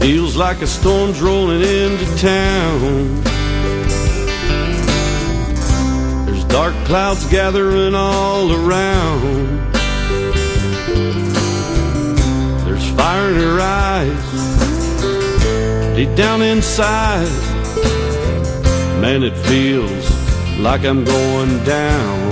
Feels like a storm's rolling into town. There's dark clouds gathering all around. There's fire in her eyes, deep down inside. Man, it feels like I'm going down.